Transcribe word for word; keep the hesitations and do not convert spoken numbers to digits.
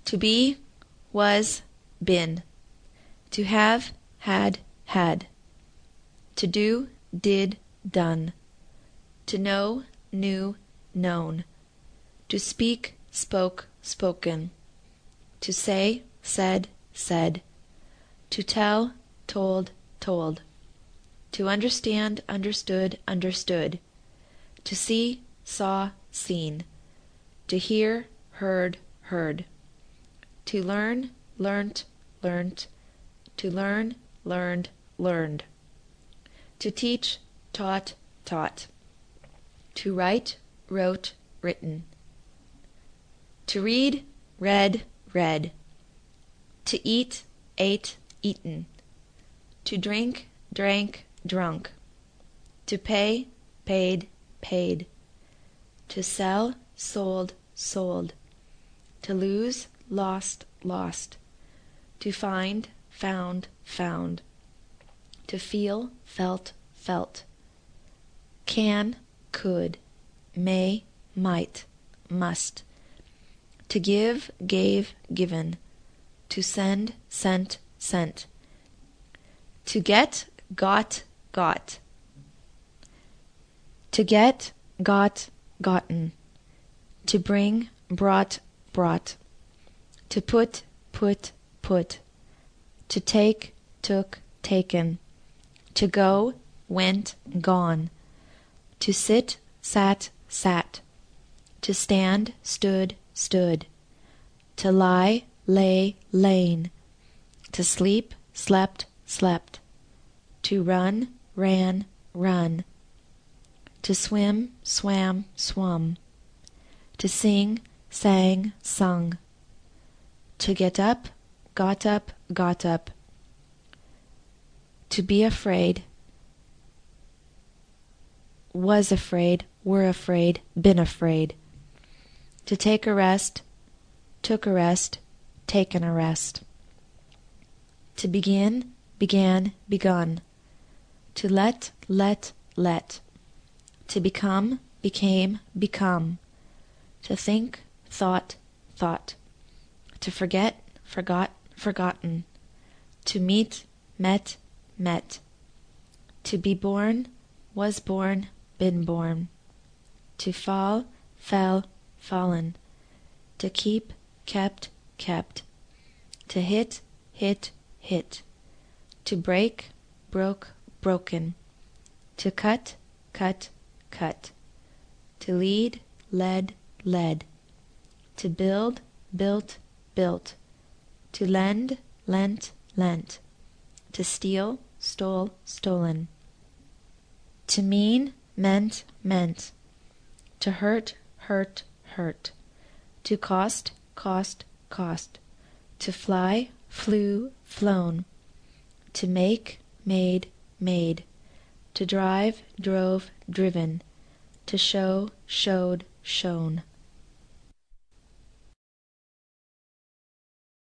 To be, was, been. To have, had, had. To do, did, done. To know, knew, known. To speak, spoke, spoken. To say, said, said. To tell, told, told. To understand, understood, understood. To see, saw, seen. To hear, heard, heard. To learn, learnt, learnt. To learn, learned, learned. To teach, taught, taught. To write, wrote, written. To read, read, read. To eat, ate, eaten. To drink, drank, drunk. To pay, paid, paid. To sell, sold, sold. To lose, lost, lost. To find, found, found. To feel, felt, felt. Can, could. May, might, must. To give, gave, given. To send, sent, sent. To get, got, got. To get, got, gotten. To bring, brought, brought. To put, put, put. To take, took, taken. To go, went, gone. To sit, sat, sat. To stand, stood, stood. To lie, lay, lain. To sleep, slept, slept. To run, ran, run. To swim, swam, swum. To sing, sang, sung. To get up, got up, got up. To be afraid, was afraid, were afraid, been afraid. To take a rest, took a rest, taken a rest. To begin, began, begun. To let, let, let. To become, became, become. To think, thought, thought. To forget, forgot, forgotten. To meet, met, met. To be born, was born, been born. To fall, fell, fallen. To keep, kept, kept. To hit, hit, hit. To break, broke, broken. To cut, cut, cut. To lead, led, led. To build, built, built. To lend, lent, lent. To steal, stole, stolen. To mean, meant, meant. To hurt, hurt, hurt. To cost, cost, cost. To fly, flew, flown. To make, made, made. To drive, drove, driven. To show, showed, shown.